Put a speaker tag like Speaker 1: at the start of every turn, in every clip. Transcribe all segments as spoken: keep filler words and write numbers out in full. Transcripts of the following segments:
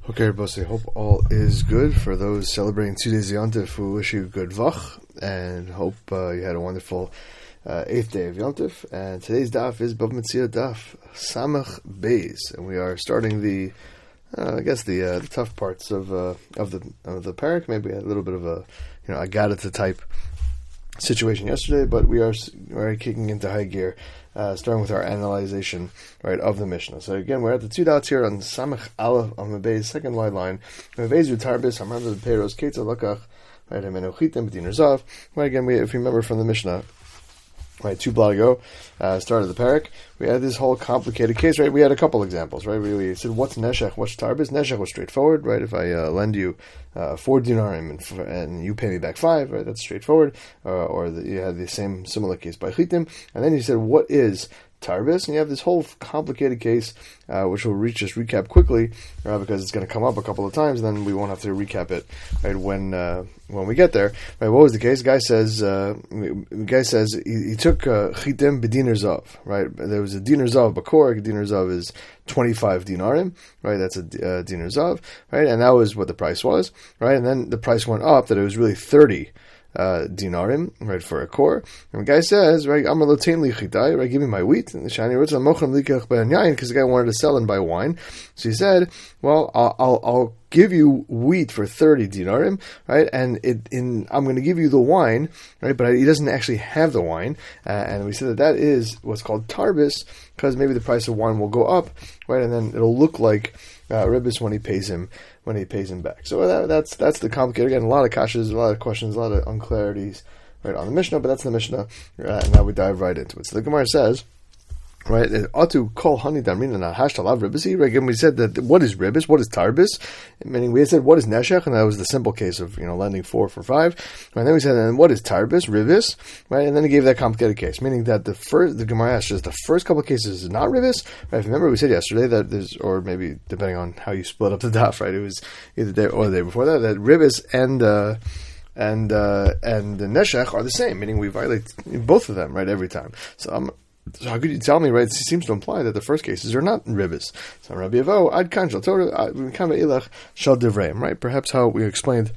Speaker 1: Okay, Boss, I hope all is good. For those celebrating two days of Yontif, we wish you good vach, and hope uh, you had a wonderful uh, eighth day of Yontif. And today's daf is Bava Metzia daf Samach Beis, and we are starting the, uh, I guess the uh, the tough parts of uh, of the of the parak. Maybe a little bit of a you know a Agadata type situation yesterday, but we are already kicking into high gear. Uh, starting with our analyzation, right, of the Mishnah. So again, we're at the two dots here on Samach Aleph on the base, second wide line. Mevezu Tarbis, I'm remember the Peiros Ketza Lakach, right, Amenochitim B'din Zav. Right, again, we, if you remember from the Mishnah, right, two blot ago, uh, started the parak, we had this whole complicated case, right? We had a couple examples, right? We, we said, what's Neshech, what's Tarbis? Neshech was straightforward, right? If I uh, lend you uh, four dinarim and, and you pay me back five, right? That's straightforward. Uh, or the, you had the same similar case by Chitim. And then you said, what is Tarbis? And you have this whole complicated case, uh, which we'll reach just recap quickly, uh, because it's going to come up a couple of times, and then we won't have to recap it, right, when uh, when we get there. Right, what was the case? Guy says, uh, guy says he, he took uh, chitim b'dinar zav, right? There was a dinar zav bakor. Dinar zav is twenty-five dinarim, right? That's a uh, dinar zav, right? And that was what the price was, right? And then the price went up that it was really thirty Uh, dinarim, right, for a core. And the guy says, right, I'm a lotain lichitai, right, give me my wheat. And the shani writes, because the guy wanted to sell and buy wine. So he said, well, I'll, I'll, I'll give you wheat for thirty dinarim, right, and it, in, I'm going to give you the wine, right, but he doesn't actually have the wine. Uh, and we said that that is what's called tarbis, because maybe the price of wine will go up, right, and then it'll look like uh, ribbis when he pays him when he pays him back. So that, that's that's the complicated. Again, a lot of kashas, a lot of questions, a lot of unclarities, right, on the Mishnah, but that's the Mishnah, uh, and now we dive right into it. So the Gemara says, right, Atu kol hani damrina nahash talav ribbisi. Right, again, we said that what is ribbis, what is tarbis, meaning we said what is neshech, and that was the simple case of you know lending four for five. Right, and then we said, and what is tarbis, ribbis, right, and then he gave that complicated case, meaning that the first the Gemara says the first couple of cases is not ribbis. Right, remember we said yesterday that there's, or maybe depending on how you split up the daf, right, it was either day or the day before that that ribbis and uh, and uh, and the neshech are the same, meaning we violate both of them, right, every time. So I'm. Um, So how could you tell me, right? It seems to imply that the first cases are not ribbis. So Rabbi Avo, ad kan shel Torah, kama ilach shel divreim, right? Perhaps how we explained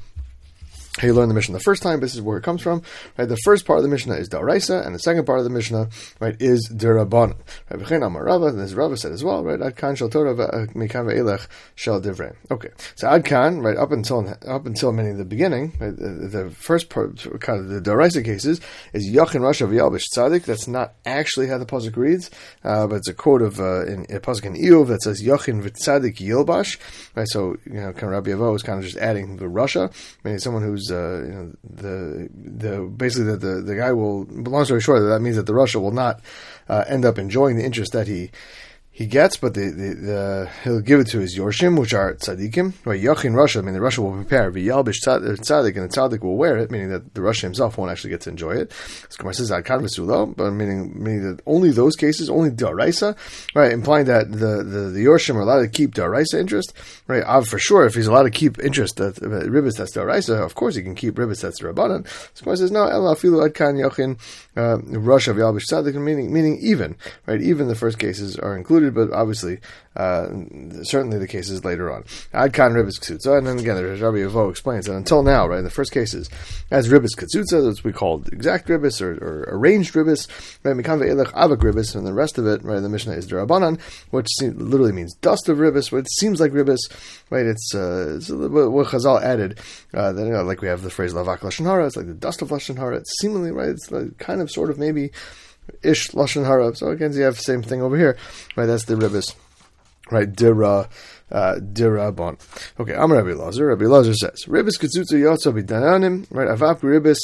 Speaker 1: how you learn the Mishnah the first time, this is where it comes from, right? The first part of the Mishnah is Daraisa, and the second part of the Mishnah, right, is Derabanan. Right? V'chein amar Rava, and as Rava said as well, right? Ad kan shel Torah mikam ve'elech shel divrei. Okay, so ad kan, right, up until up until many the beginning, right, the, the first part, kind of the Daraisa cases, is Yachin Rasha v'yalbish Tzadik. That's not actually how the pasuk reads, uh, but it's a quote of uh, in a pasuk in Eov that says Yachin v'Tzadik Yilbash. Right, so you know, kind of Rabbi Avo is kind of just adding the Rasha, meaning someone who's Uh, you know, the the basically that the, the guy will. Long story short, that means that the Russia will not uh, end up enjoying the interest that he he gets, but the, the, the he'll give it to his yorshim, which are tzadikim. Right, yachin Russia, I mean the Russia will prepare v'yalbish tzadik, and the tzadik will wear it, meaning that the Russia himself won't actually get to enjoy it. So Gemara says adkan v'sulo, but meaning meaning that only those cases, only daraisa, right, implying that the the, the yorshim are allowed to keep daraisa interest. Right, uh, for sure, if he's allowed to keep interest that uh, ribbis that's daraisa, of course he can keep ribbis that's rabbanan. So Gemara says no, ela afilu adkan yachin Russia v'yalbish tzadik, meaning meaning even, right, even the first cases are included. But obviously, uh, certainly the cases later on. Ad kan ribbis ktsutza, and then again, Rabbi Avo explains that until now, right, in the first cases, as ribbis ktsutza, that's what we called exact ribbis or, or arranged ribbis, right, mikam ve'elech avak ribbis, and the rest of it, right, the Mishnah is derabanan, which literally means dust of ribbis, but it seems like ribbis, right, it's, uh, it's what Chazal added, uh, that, you know, like we have the phrase lavak lashon hara, it's like the dust of lashon hara, it's seemingly, right, it's like kind of, sort of, maybe, ish lashon hara. So again, you have the same thing over here, right? That's the ribbis, right? Dira, uh, dirabon. Okay, I'm Rabbi Lazar. Rabbi Lazar says, ribbis ketsutzu yotza b'dayanim, right? Avap ribbis.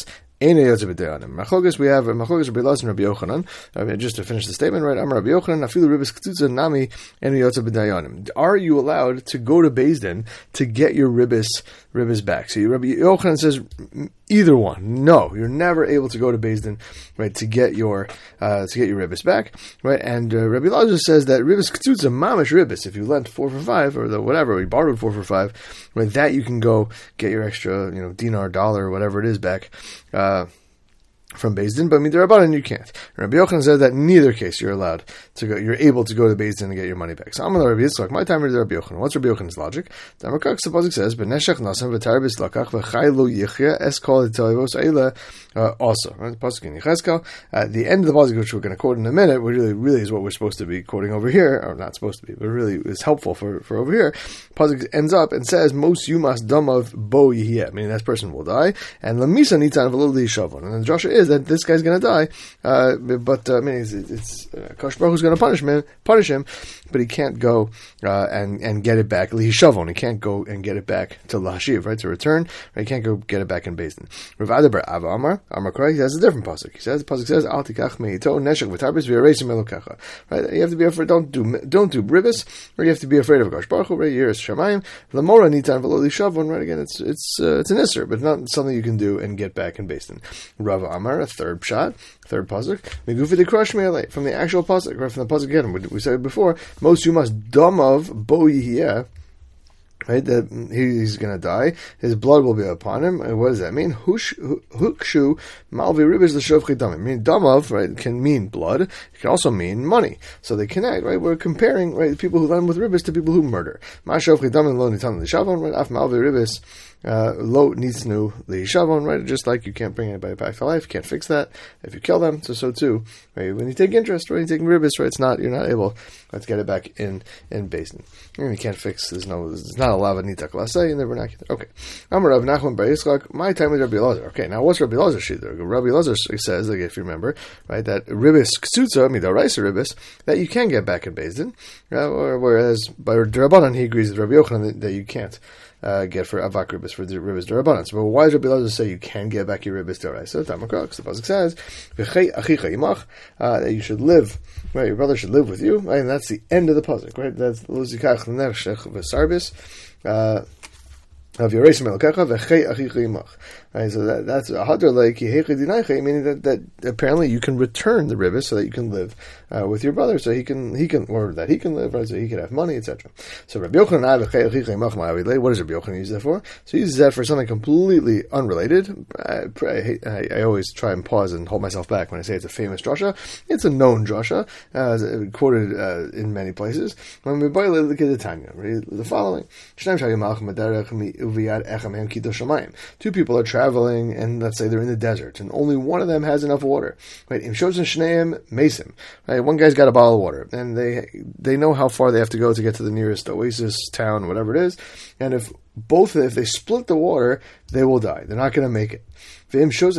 Speaker 1: Machlokas, we have Machlokas Rabbi Lazar and Rabbi Yochanan. I mean, just to finish the statement, right? I'm Rabbi Yochanan. Afilu ribbis k'tzutza nami enu yotza b'dayanim. Are you allowed to go to Beis Din to get your ribbis ribbis back? So Rabbi Yochanan says either one. No, you're never able to go to Beis Din, right, to get your uh, to get your ribbis back, right? And uh, Rabbi Lazar says that ribbis k'tzutza mamish ribbis. If you lent four for five or the whatever, you borrowed four for five, right? That you can go get your extra, you know, dinar, dollar, whatever it is back. Uh, from Beis Din, but midrabanan you can't. Rabbi Yochanan says that in neither case you're allowed to go. You're able to go to Beis Din and get your money back. So I'm on Rabbi Yitzchak. My time is Rabbi Yochanan. What's Rabbi Yochanan's logic? The Amakak supposing says, "Beneshach nasam v'tarbis lakach v'chaylu yichya es kol etoivos eila." Also, right? The pasuk in Yechezkel. At the end of the pasuk, which we're going to quote in a minute, which really, really is what we're supposed to be quoting over here, or not supposed to be, but really is helpful for, for over here. Pasuk ends up and says, "Mos yumas damav bo yihye," meaning that person will die, and lamisa nitan v'lo lishavon. And the drasha is that this guy's going to die, uh, but uh, I mean, it's, it's uh, Kosh Baruch who's going to punish him, punish him, but he can't go uh, and and get it back. Lishavon, he can't go and get it back to lahashiv, right, to return. Right? He can't go get it back in Beis Din. Rav Adaber Ava Amar Amar Koray, he has a different pasuk. He says the pasuk says, "Al tikach meito neshek v'tarbis v'yareisim elokecha." Right, you have to be afraid. Don't do don't do ribis, or you have to be afraid of Kosh Baruch Hu. Right, Yiras Shamayim Lamora nitan v'lo lishavon. Right, again, it's it's uh, it's an isser, but not something you can do and get back in Beis Din. Rav Amar, a third shot, third pasuk. Megufi de crush me'alei, from the actual pasuk, right from the pasuk again. We, we said before, most you must dumb of bo yihiyeh. Right, that he, he's going to die. His blood will be upon him. And what does that mean? Hukshu malvi ribis l'shovchi damim. I mean, damav, right, can mean blood. It can also mean money. So they connect, right? We're comparing, right, people who lend with ribis to people who murder. Ma shovchi damim lo nitan l'shavon, right? Af malvi ribis uh, lo nitznu l'shavon, right? Just like you can't bring anybody back to life, you can't fix that. If you kill them, so so too. Right? When you take interest, right, you take ribis, right? It's not, you're not able right, to get it back in in Beis Din. You can't fix. There's no. There's not a lava nita klasei in the vernacular. Okay. Amar Rav Nachman bar Yitzchak. My time with Rabbi Elazar. Okay. Now what's Rabbi Elazar shita? Rabbi Elazar says, like, if you remember, right, that ribis ksutza midaraisa ribis that you can get back in Beis Din, uh, whereas by Derabanan he agrees with Rabbi Yochanan that, that you can't. Uh, get for avak ribis for the ribis derabanan. So, but why does Rabbi Elazar say you can get back your ribis deraisa? Tamakrak. The pasuk says, "V'chei achicha imach," that you should live. Right, your brother should live with you. Right, and that's the end of the pasuk. Right, that's luzikach l'nershech v'sarbis. Of your race melkecha v'chei achicha imach. Right, so that, that's a hadar like yehecha dinaycha, meaning that, that apparently you can return the ribis so that you can live uh, with your brother, so he can he can or that he can live, right, so he can have money, et cetera. So Rabbi Yochanan v'chei achicha imach ma'avidlei. What does Rabbi Yochanan use that for? So he uses that for something completely unrelated. I, I, I, I always try and pause and hold myself back when I say it's a famous drasha. It's a known drasha, uh, quoted uh, in many places. When we boil it, look at the Tanya. Read the following: two people are traveling. Traveling, and let's say they're in the desert, and only one of them has enough water. Right? Right? One guy's got a bottle of water, and they they know how far they have to go to get to the nearest oasis, town, whatever it is. And if both, if they split the water, they will die. They're not going to make it. But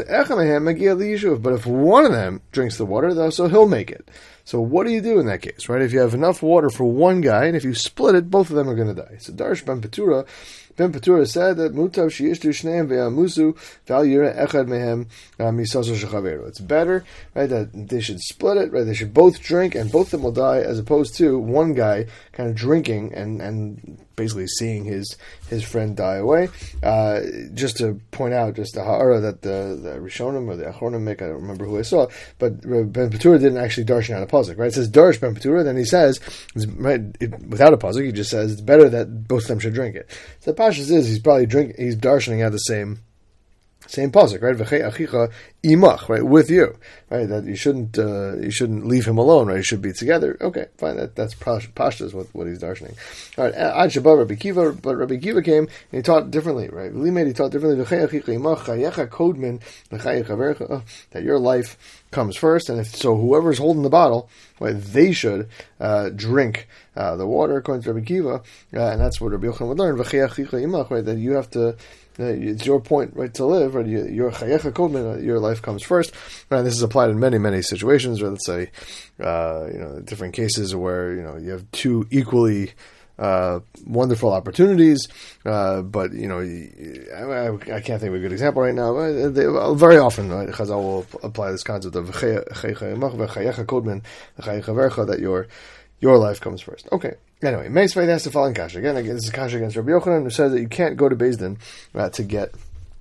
Speaker 1: if one of them drinks the water, so he'll make it. So what do you do in that case, right? If you have enough water for one guy, and if you split it, both of them are going to die. So Darsh Ben Petura, Ben Petura said that Mutav Sheyishtu Shneim Ve'amusu Val Yira Echad Mehem Misaso Shechaveru. It's better, right, that they should split it, right? They should both drink, and both of them will die, as opposed to one guy kind of drinking and and basically seeing his his friend die away. Uh, just to point out, just the ha'ara that the, the Rishonim or the Achronim make, I don't remember who I saw, but Ben Petura didn't actually darshan out a pasuk, right? It says Darsh Ben Petura, then he says, right, it, without a pasuk, he just says it's better that both of them should drink it. So the pashas is he's probably drink, he's darshaning out the same same pasuk, right? V'chei achicha imach, right, with you, right? That you shouldn't uh, you shouldn't leave him alone, right? You should be together. Okay, fine. That that's pashtas what what he's darshaning. All right, Ad Shabbat Rabbi Kiva, but Rabbi Kiva came and he taught differently, right? Limed, he taught differently. V'chei achicha imach chayecha kodmin v'chei chavercha, that your life comes first, and if so, whoever's holding the bottle, right, they should uh, drink uh, the water, according to Rabbi Kiva, uh, and that's what Rabbi Yochanan would learn. V'chei achicha imach, right? That you have to. It's your point, right, to live, right? Your chayecha kodmin, your life comes first. And this is applied in many, many situations. Or let's say, uh, you know, different cases where you know you have two equally uh, wonderful opportunities, uh, but you know, I, I can't think of a good example right now. But they, very often, right, Chazal will apply this concept of chayecha kodmin, that your your life comes first. Okay. Anyway, Meisvei has the following kasha. Again, again, this is kasha against Rabbi Yochanan, who says that you can't go to Beis Din uh, to get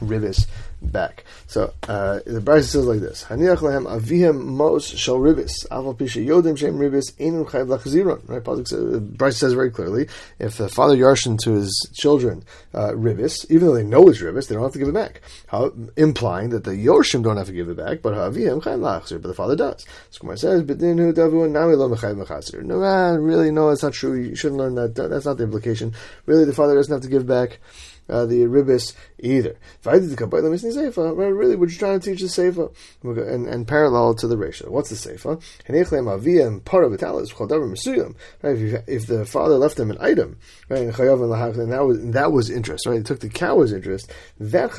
Speaker 1: ribis back. So uh, the Brisa says like this: Haniach lehem avihem mos shel ribis, aval pisha yodim shem ribis enu chayv lachziron. Right? The Brisa says very clearly, if the father yarshin to his children uh, ribis, even though they know it's ribis, they don't have to give it back. How, implying that the yorshim don't have to give it back, but avihem chayv lachzir, but the father does. So Gemara says, "B'dinu davu nami lo mechayv mechazir." No, ah, really, no, it's not true. You shouldn't learn that. That's not the implication. Really, the father doesn't have to give back Uh, the ribis either. Really, we're just trying to teach the seifa and, and parallel to the ratio. What's the seifa? Right? If, you, if the father left him an item, right, and that was and that was interest, right? He took the cow as interest. That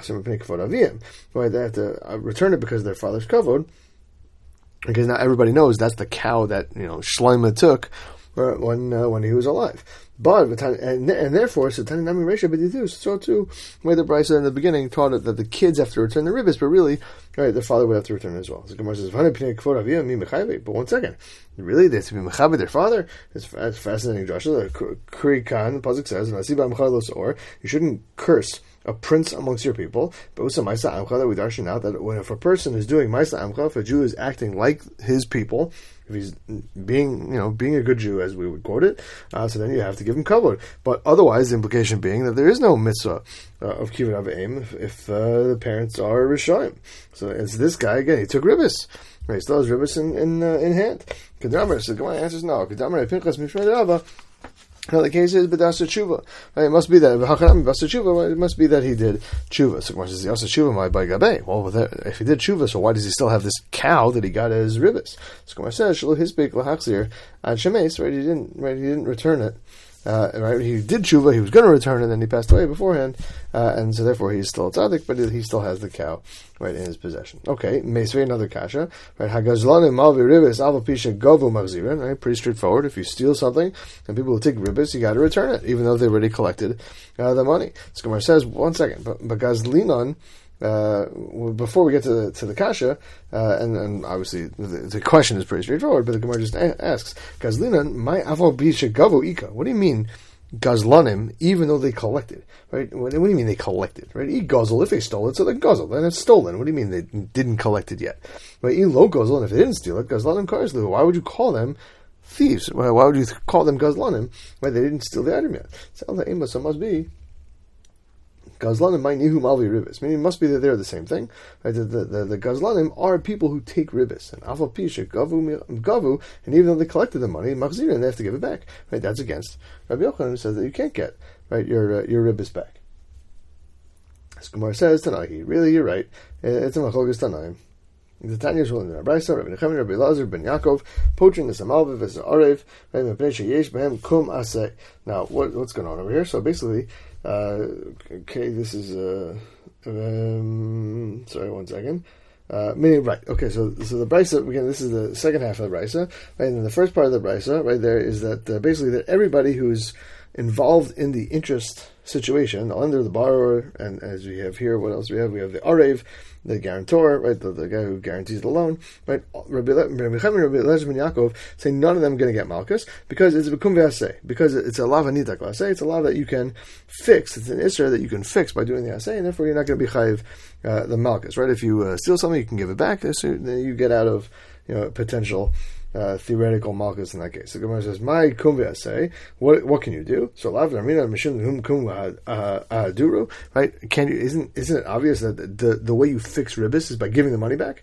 Speaker 1: right? They have to return it because of their father's kavod. Because now everybody knows that's the cow that you know Shlomo took when uh, when he was alive. But and, and therefore, so Tani Nami Reisha B'Didu, so too, where the Brisa in the beginning taught it that the kids have to return the ribis, but really, right, the father would have to return it as well. So Gemara says, but one second, really, they have to be mechaber their father? It's, it's fascinating, Joshua. Kri Khan, the Pasuk says, you shouldn't curse a prince amongst your people. But Usa Maisa Amcha, that we darshan out that when if a person is doing Maisa Amcha, if a Jew is acting like his people, if he's being, you know, being a good Jew, as we would quote it, uh, so then you have to give him kavod. But otherwise, the implication being that there is no mitzvah uh, of kivud avim if, if uh, the parents are rishayim. So it's this guy again. He took ribis. Right, he still has ribis in in, uh, in hand. Kedamar says, "Come on, answers no." Kedamar Pinchas mishmei Rava. Now the case is b'das tshuva. Right, it must be that it must be that he did tshuva. So says the tshuva my by gabe. Well, if he did tshuva, so why does he still have this cow that he got as ribis? So Gemara says shelo hisbek lahachzir ad shemes. Right, he didn't. Right, he didn't return it. Uh, right, he did tshuva. He was going to return it, and then he passed away beforehand, uh, and so therefore he's still a tzaddik, but he still has the cow right in his possession. Okay, Meisvei, another kasha. Right, hagazlanim malvi ribis alva pisha govu magzirin. Right, pretty straightforward. If you steal something and people will take ribis, you got to return it, even though they already collected uh, the money. So Gemara says, one second, but but gazlinon. Uh, before we get to the, to the kasha, uh, and, and obviously the, the question is pretty straightforward, but the Gemara just a- asks, Gazlinan, my avol bisha gavo ika. What do you mean, gazlanim, even though they collected? Right? What, what do you mean they collected? Right? E guzzle, if they stole it, so they guzzle, then it's stolen. What do you mean they didn't collect it yet? Right? E lo guzzle, and if they didn't steal it, gazlanim karslu. Why would you call them thieves? Why, why would you call them gazlanim? Right? They didn't steal the item yet. So it must be Gazlanim my nihu malvi ribis. Meaning it must be that they're the same thing. Right? The, the, the, the Gazlanim are people who take ribis. And afal pisha gavu gavu, and even though they collected the money, machzirin, they have to give it back. Right? That's against Rabbi Yochanan, who says that you can't get right your uh, your ribis back. As Gemara says, Tanahi, really you're right. It's a machlokes Tanaim. The Tanya is ruling in Abraisa, Rabbi Nechemia, Rabbi Lazar, Ben Yaakov, poaching the Samalviv as an Arev, Rabbi Mepnei Yesh Behem Kum Aseh. Now, what, what's going on over here? So basically, uh, okay, this is, uh, um, sorry, one second. Uh, meaning, right, okay, so so the Brisa, again, this is the second half of the Brisa, right, and then the first part of the Brisa, right there, is that uh, basically that everybody who's involved in the interest situation, the lender, the borrower, and as we have here, what else do we have? We have the Arev, the guarantor, right, the, the guy who guarantees the loan, right, Rabbi Nechemia, Rabbi Lazar ben Yaakov say none of them are going to get Malkus, because it's a Bekum V'aseh, because it's a lav anitak l'aseh, it's a lav that you can fix, it's an Isra that you can fix by doing the aseh, and therefore you're not going to be chayiv uh, the Malkus, right? If you uh, steal something, you can give it back, so then you get out of, you know, potential Uh, theoretical malchus in that case. The Gemara says, "My kum v'aseh." What what can you do? So lav ramina mishum hum kum ahaduru. Right? Can you? Isn't isn't it obvious that the the way you fix ribis is by giving the money back?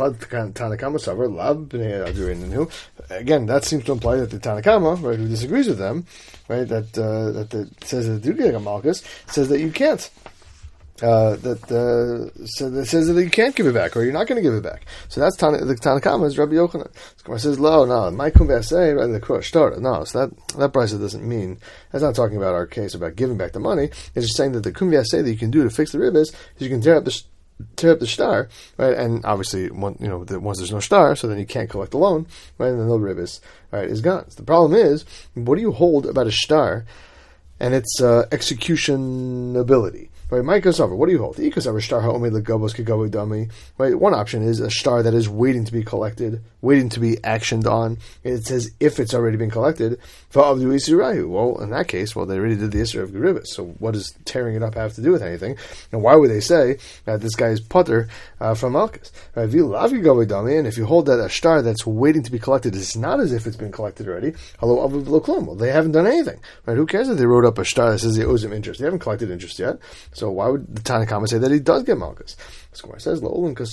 Speaker 1: Again, that seems to imply that the Tanakama, right, who disagrees with them, right, that uh, that the, says that do get a malchus, says that you can't. Uh, that uh, so that says that you can't give it back, or you're not going to give it back. So that's Tana, the Tanakama is Rabbi Yochanan. So says, "Lo, no, my kum v'aseh, right, the krush started." No, so that that brisa doesn't mean that's not talking about our case about giving back the money. It's just saying that the kum v'aseh that you can do to fix the ribis is you can tear up the tear up the star, right, and obviously, one, you know, the, once there's no star, so then you can't collect the loan, right, and then the ribis, right, is gone. So the problem is, what do you hold about a star and its uh, execution ability? right? My kasavar, what do you hold? The kasavar shtar ha'omei legabos kegavoi dami, right? One option is a shtar that is waiting to be collected, waiting to be actioned on. It says if it's already been collected, va'avdu isirayu. Well, in that case, well, they already did the isra of geribus. So what does tearing it up have to do with anything? And why would they say that this guy is putter uh, from malchus? Right? And if you hold that a shtar that's waiting to be collected is not as if it's been collected already, hello, well, they haven't done anything. Right? Who cares if they wrote up a shtar that says he owes him interest? They haven't collected interest yet. So why would the Tanakhama say that he does get malchus? The Gemara says,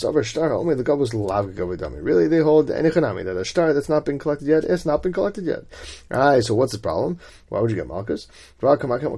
Speaker 1: really, they hold that a shtar that's not been collected yet, it's not been collected yet. Alright, so what's the problem? Why would you get malchus? The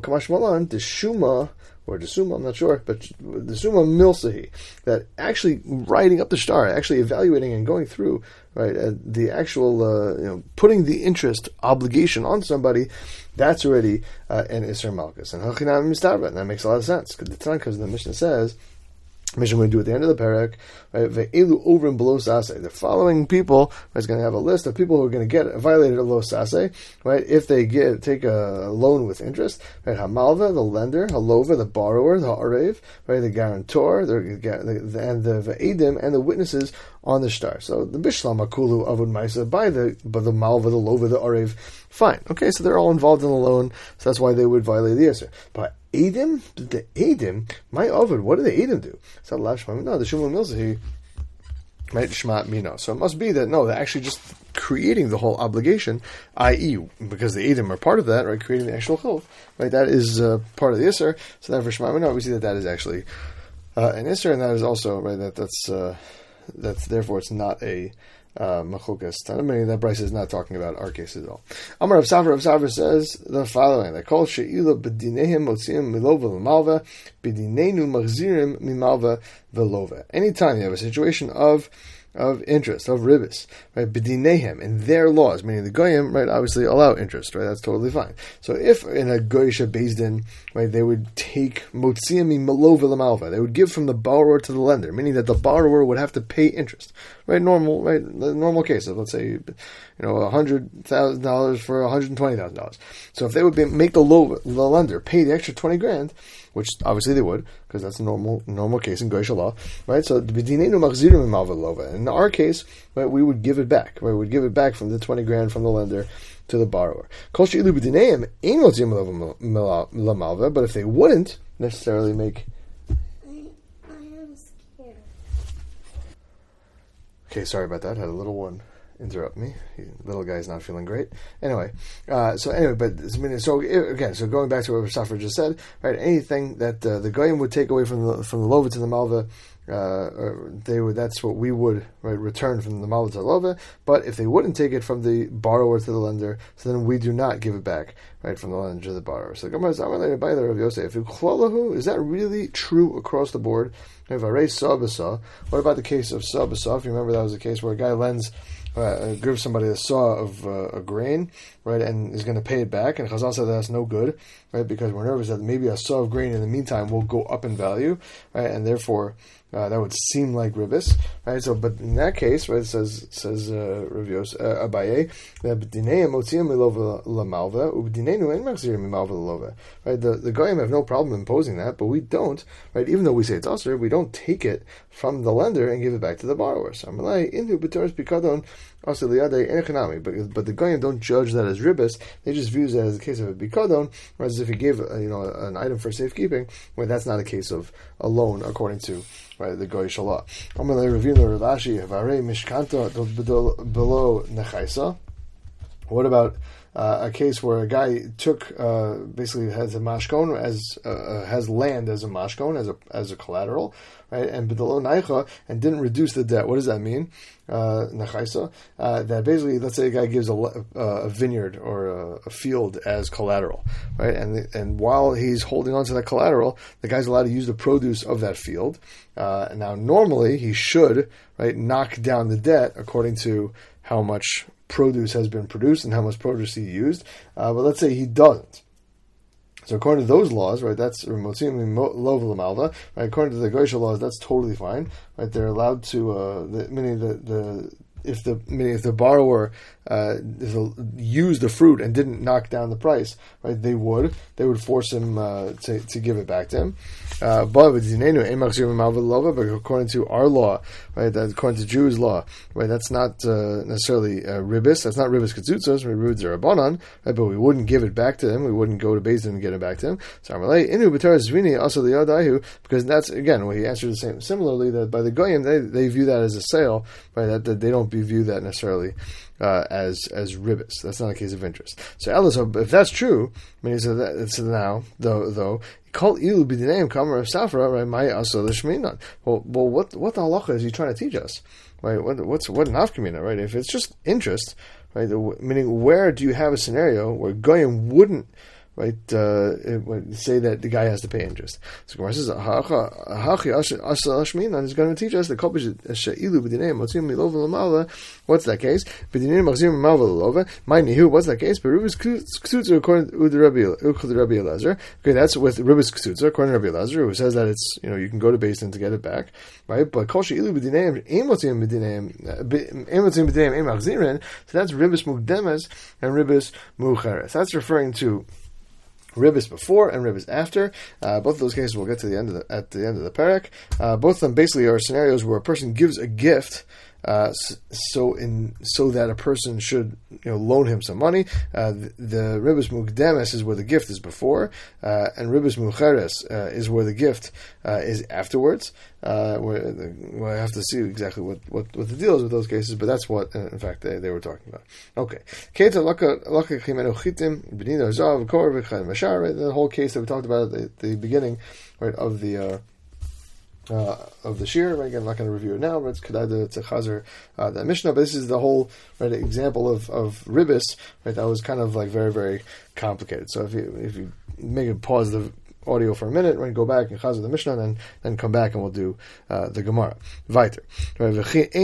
Speaker 1: shuma, or the summa, I'm not sure, but the summa milsahi, that actually writing up the shtar, actually evaluating and going through, right, uh, the actual, uh, you know, putting the interest obligation on somebody, that's already uh, an Isser Malchus. And Hachinam Mistarba, and that makes a lot of sense, because the Tanakh, because the Mishnah says, Mishnah going to do at the end of the parak, right? Ve'elu over and below sase. The following people is going to have a list of people who are going to get violated at low sase, right? If they get take a loan with interest, right? Hamalva, the lender, Halova, the borrower, the ha'arev, right? The guarantor, the, the and the ve'edim and the witnesses on the shtar. So the bishlam akulu avud ma'isa by the by the malva, the lova, the arev. Fine, okay, so they're all involved in the loan, so that's why they would violate the Yisr. But Edim, the Edim, my Ovid, what do the Edim do? So no, the Shumal Milzahi, right, Shmat Mino. So it must be that, no, they're actually just creating the whole obligation, that is, because the Edim are part of that, right, creating the actual Chov, right, that is uh, part of the Yisr, so therefore Shmat Mino, we see that that is actually uh, an Yisr, and that is also, right, that that's, uh, that's, therefore it's not a Machukas Tanamini. That Bryce is not talking about our case at all. Amar Rav Safra, Rav Safra says the following: "They call she'ilu b'dinehem motziim milova l'malva, b'dineinu machzirim mimalva v'lova." Anytime you have a situation of of interest, of ribis, right, b'dinehem, in their laws, meaning the goyim, right, obviously allow interest, right, that's totally fine. So if in a goyisha bezdin, right, they would take motziim milova l'malva, they would give from the borrower to the lender, meaning that the borrower would have to pay interest, right, normal, right, the normal case of, let's say, you know, a hundred thousand dollars for a hundred and twenty thousand dollars. So if they would be, make the lo, the lender pay the extra twenty grand, which obviously they would, because that's a normal normal case in Goyish law, right? So in our case, right, we would give it back. Right? We would give it back from the twenty grand from the lender to the borrower. But if they wouldn't necessarily make... Okay, sorry about that. I had a little one interrupt me. He, little guy's not feeling great. Anyway, uh, so anyway, but so again, so going back to what Safra just said, right? Anything that uh, the goyim would take away from the from the lova to the malva, uh, they would. That's what we would, right, return from the malva to the lova. But if they wouldn't take it from the borrower to the lender, so then we do not give it back, right, from the lender to the borrower. So Gemara is by the Rav Yosef. Is that really true across the board? What about the case of sabasa? If you remember, that was the case where a guy lends. Uh, gives somebody a saw of uh, a grain, right, and is going to pay it back, and Chazal said that's no good, right, because we're nervous that maybe a saw of grain in the meantime will go up in value, right, and therefore uh, that would seem like ribis, right. So, but in that case, right, it says says uh, Rav Yos, uh, Abaye that b'dinei motziim milova lamalva ub'dineinu en machzirim mimalva lalova, right. The the goyim have no problem imposing that, but we don't, right. Even though we say it's usher, we don't take it from the lender and give it back to the borrower. So Amalei inhu b'toras pikadon. Also, but but the goyim don't judge that as ribis; they just view that as a case of a bikadon, or as if he gave uh, you know an item for safekeeping. Well, that's not a case of a loan according to, right, the goyish law. I'm going to review the Ravashi Havare Mishkanta below Nechaisa. What about uh, a case where a guy took uh, basically has a mashkon as uh, has land as a mashkon as a as a collateral, right? And below naicha and didn't reduce the debt. What does that mean? Uh, Nechaisa. Uh, that basically, let's say a guy gives a, uh, a vineyard or a, a field as collateral, right? And the, and while he's holding on to that collateral, the guy's allowed to use the produce of that field. Uh, now, normally he should, right, knock down the debt according to how much produce has been produced and how much produce he used, uh, but let's say he doesn't. So according to those laws, right, that's right, according to the Goyish laws, that's totally fine, right? They're allowed to, uh, the, meaning the, the if the meaning if the borrower uh, if the, used the fruit and didn't knock down the price, right? They would they would force him uh, to to give it back to him. Uh, but according to our law, right? That according to Jews' law, right? That's not uh, necessarily uh, ribis. That's not ribis ketzutzos. Ribis zerabanan, right? But we wouldn't give it back to him. We wouldn't go to Beis Din and get it back to him. So Amalei inu b'tar zvini also liyadahu, because that's again what he answered the same. Similarly, that by the goyim they they view that as a sale, right? That, that they don't view that necessarily uh, as as ribis. That's not a case of interest. So Ella, so if that's true, I mean, so, that, so now though though. Call ilu b'dinayim kamar of safra, right? My asal l'shminan. Well, well, what what the halacha is he trying to teach us, right? What what's what nafkamina, right? If it's just interest, right? The, meaning, where do you have a scenario where goyim wouldn't, right? Uh, it would say that the guy has to pay interest. So Gemara says, "Hachi asal l'shminan" is going to teach us the kopish she'ilu b'dinayim motzim milova l'mala. What's that case? B'dinayim machzir malva l'lova. My nihu. What's that case? But Ribis Ktutzer according to Rabbi Elazar. Okay, that's with Ribis Ktutzer according to Rabbi Elazar, who says that it's, you know, you can go to Beis Din to get it back, right? But kol she'ilu b'dinayim ein motzim b'dinayim ein motzim b'dinayim ein machzirin. So that's Ribis Mukdemes and Ribis Mucheres. That's referring to Ribis before and Ribis after. Uh, both of those cases we'll get to the end of the, at the end of the parak. Uh, both of them basically are scenarios where a person gives a gift, uh, so in so that a person should, you know, loan him some money. Uh, the, the Ribis Mukdemes is where the gift is before, uh, and Ribis Mucheres uh, is where the gift uh, is afterwards. Uh, where, the, where I have to see exactly what, what, what the deal is with those cases, but that's what, in fact, they, they were talking about. Okay. The whole case that we talked about at the, the beginning, right, of the uh, uh, of the shir. Right, again, I'm not going to review it now, but it's Kedai, it's a Chazer, uh, the Mishnah. But this is the whole, right, example of, of ribis, right, that was kind of like very, very complicated. So if you if you make a pause the audio for a minute, we're going to go back and Chazer the Mishnah, and then, then come back and we'll do uh, the Gemara. Weiter. Right,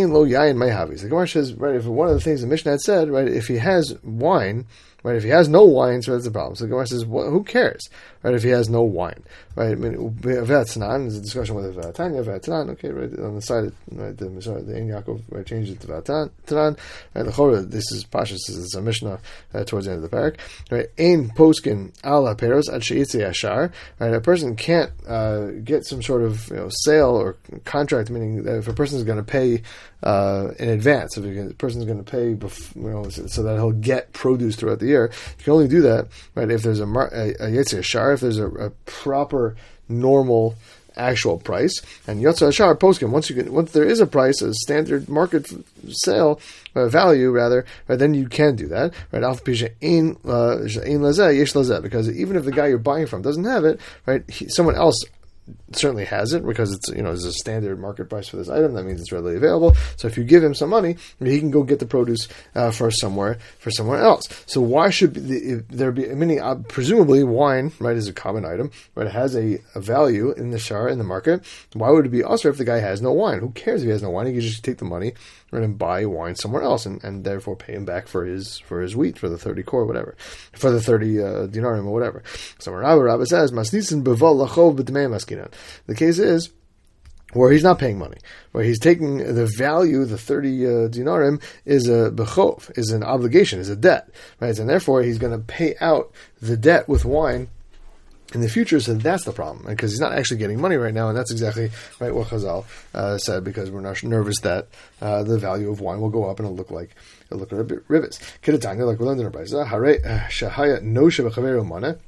Speaker 1: the Gemara says, right, if one of the things the Mishnah had said, right, if he has wine, right, if he has no wine, so that's the problem. So the Gemara says, well, who cares, right, if he has no wine, right? I mean, V'atzanan, there's a discussion with uh, Tanya, V'atzanan, okay, right, on the side, right, the, sorry, the Ein Yaakov, right, changed it to V'atzanan, right, the Chorah, this is Pashas, this is a Mishnah uh, towards the end of the parak, right, Ein poskin al haperos ad she'itze yashar, right, a person can't uh, get some sort of, you know, sale or contract, meaning that if a person is going to pay uh, in advance, if a person is going to pay, before, you know, so that he'll get produce throughout the year, you can only do that, right, if there's a, a, a yetzer shar, if there's a, a proper, normal, actual price, and yotzer shar poskim. Once you get, once there is a price, a standard market sale uh, value, rather, right, then you can do that, right? Alf pisha ein lazeh yesh lazeh, because even if the guy you're buying from doesn't have it, right, he, someone else certainly has it, because it's, you know, there's a standard market price for this item. That means it's readily available. So if you give him some money, he can go get the produce uh, for somewhere for somewhere else. So why should the, there be? I mean, uh, presumably wine, right, is a common item, right? It has a, a value in the shar, in the market. Why would it be usher if the guy has no wine? Who cares if he has no wine? He can just take the money, right, and buy wine somewhere else, and, and therefore pay him back for his for his wheat, for the thirty kor, whatever, for the thirty uh, dinarim or whatever. So Rabbi Rabbi says, Masnisin beval lachov b'dmei maskinan. The case is where he's not paying money, where he's taking the value, the thirty uh, dinarim is a bechov, is an obligation, is a debt, right? And therefore he's going to pay out the debt with wine in the future. So that's the problem, because he's not actually getting money right now, and that's exactly right what Chazal uh, said, because we're not nervous that uh, the value of wine will go up and it'll look like it'll look a bit rivets. Kidatanya, like we learned in our Brayza, Hare Shahaya no Shevachaveru Mana.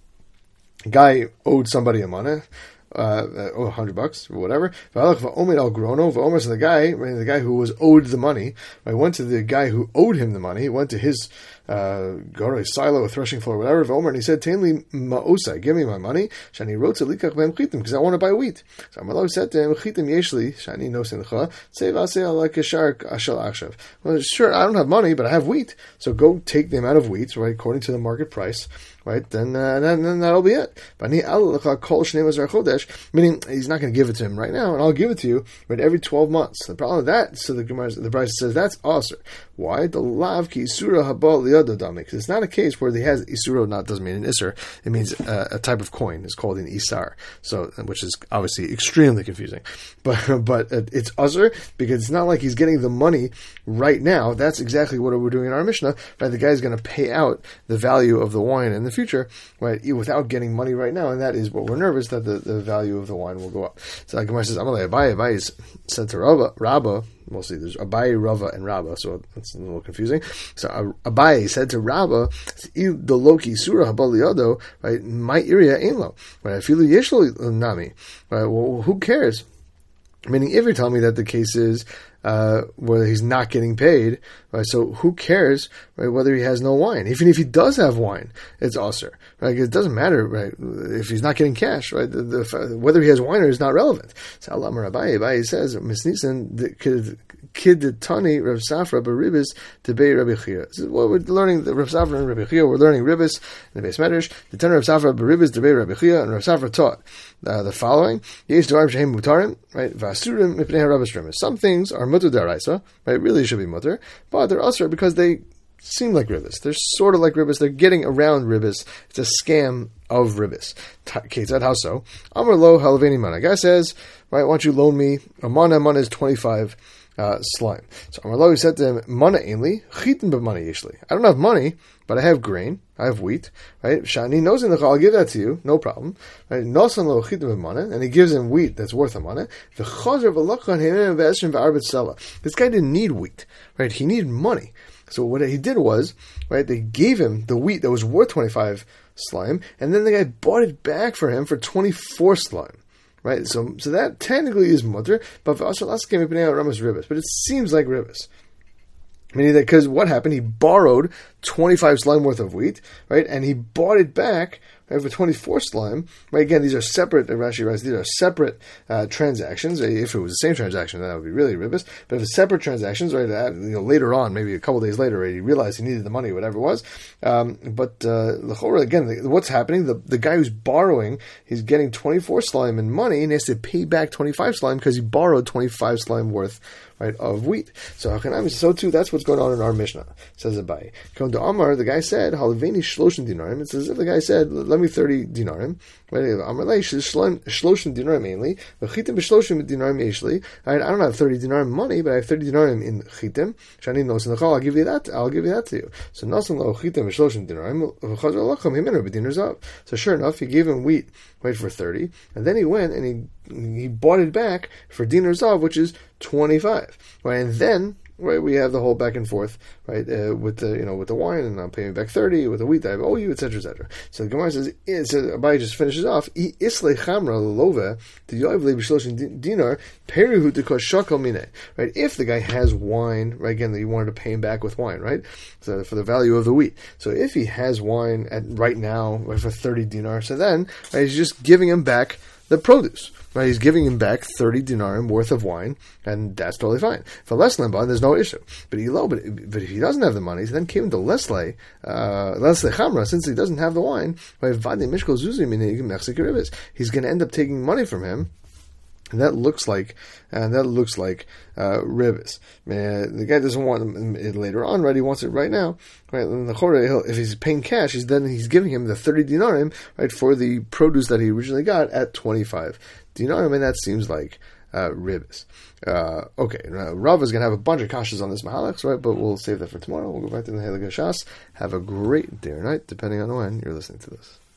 Speaker 1: Guy owed somebody a money. Uh, oh, a hundred bucks or whatever. So the guy, the guy who was owed the money, I went to the guy who owed him the money. He went to his uh, go to a silo, a threshing floor, whatever. And he said, "Tainli ma'osai, give me my money. Shani wrote to likach ben chitim, because I want to buy wheat." So Amalai said to him, "Chitim yeshli shani no sincha say v'asei like a shark ashal akshav." Well, sure, I don't have money, but I have wheat. So go take the amount of wheat, right, according to the market price. Right, then, uh, then then that'll be it. Meaning he's not going to give it to him right now, and I'll give it to you right every twelve months. The problem with that, so the Gemara, the Brayso says that's awesome. Why? The lav ki isura haba liado dami. Because it's not a case where he has isura, not doesn't mean an isur. It means uh, a type of coin. It's called an isar. So, which is obviously extremely confusing. But but it's usur because it's not like he's getting the money right now. That's exactly what we're doing in our Mishnah. Right? The guy's going to pay out the value of the wine in the future, right? Without getting money right now, and that is what we're nervous that the, the value of the wine will go up. So like Gemara says, Amalei Abaye, Abaye said to Rava, Rabba. We'll see. There's Abaye, Rava, and Rabba, so that's a little confusing. So Abaye said to Rabba, "The loki surah habaliado, right? My area ain't low, right? I feel yeshlo nami, right? Well, who cares?" Meaning, if you're telling me that the case is uh, where he's not getting paid, right? So who cares, right? Whether he has no wine, even if he does have wine, it's usur, right? It doesn't matter, right? If he's not getting cash, right? The, the, whether he has wine or is not relevant. So Allah Abaye, Abaye says, Misnisan kid tani Rav Safra baribis debei Rabbi Chia. This is what we're learning. The Rav Safra and Rabbi Chia. We're learning ribis in the base medrash. The Tana Rav Safra baribis debei Rabbi Chia, and Rav Safra taught uh, the following: Yesh dvarim shehem mutarim, right? Vasurim mipnei harabas. Some things are mutar daraisa, right? Really should be mutar, but they're usur because they seem like ribis. They're sort of like ribis. They're getting around ribis. It's a scam of ribis. Ketzad, how so? Amar lo halaveni mana. Guy says, right? Why don't you loan me a mana? Mana is twenty-five. Uh, slime. So Amar lo, he said to him, Mana ainli, chitin b'mana yeshli. I don't have money, but I have grain, I have wheat, right? Shani knows in the I'll give that to you, no problem. Right? Nosan lo chitin b'mana, and he gives him wheat that's worth a mana. The chazer v'lachan heimim v'esrim v'arbet sela. This guy didn't need wheat, right? He needed money. So what he did was, right, they gave him the wheat that was worth twenty-five slime, and then the guy bought it back for him for twenty-four slime. Right, so so that technically is mutter, but but it seems like ribis. Meaning that because what happened, he borrowed twenty-five slime worth of wheat, right, and he bought it back, right, for twenty-four slime. Right, again, these are separate. Rashi writes these are separate uh, transactions. If it was the same transaction, then that would be really ribis. But if it's separate transactions, right, uh, you know, later on, maybe a couple days later, right, he realized he needed the money, whatever it was. Um, but uh, again, what's happening? The the guy who's borrowing, he's getting twenty-four slime in money, and he has to pay back twenty-five slime because he borrowed twenty-five slime worth, right, of wheat. So so too, that's what's going on in our Mishnah. Says Abaye. Come to Amar, the guy said, Halaveni shloshin dinarim. It's as if the guy said, let me thirty dinarim. Amar lei shloshin dinarim mainly. Chitim b'shloshim dinarim yeshli. I don't have thirty dinarim money, but I have thirty dinarim in chitim. Shani nos in the chal. I'll give you that. I'll give you that to you. So nosan lo chitim b'shloshim dinarim. V'chazar lacham himenu b'dinar zav. So sure enough, he gave him wheat, right, for thirty, and then he went and he he bought it back for dinar zav, which is twenty-five. Right, and then, right, we have the whole back and forth, right, uh, with the, you know, with the wine, and I'm paying back thirty, with the wheat I owe you, et cetera, et cetera. So the Gemara says, so Abaye just finishes off, islay chamra love the yoiv le b'shloshin dinar perihu dekos shakal mine. Right, if the guy has wine, right, again, that you wanted to pay him back with wine, right, so for the value of the wheat. So if he has wine at right now, right, for thirty dinar, so then, right, he's just giving him back the produce. Right, he's giving him back thirty dinarim worth of wine, and that's totally fine. For Leslie, there's no issue. But he low, but, but if he doesn't have the money, he then came to Leslie, uh, Leslie Chamra, since he doesn't have the wine, right, he's going to end up taking money from him. And that looks like, and that looks like uh, ribis. Man, the guy doesn't want it later on, right? He wants it right now, right? And the chore, if he's paying cash, he's then he's giving him the thirty dinarim, right, for the produce that he originally got at twenty-five dinarim, and that seems like uh, ribis. Uh, okay, now, Rav is going to have a bunch of kashas on this mahalach, right? But we'll save that for tomorrow. We'll go back to the Halaga Shas. Have a great day or night, depending on when you're listening to this.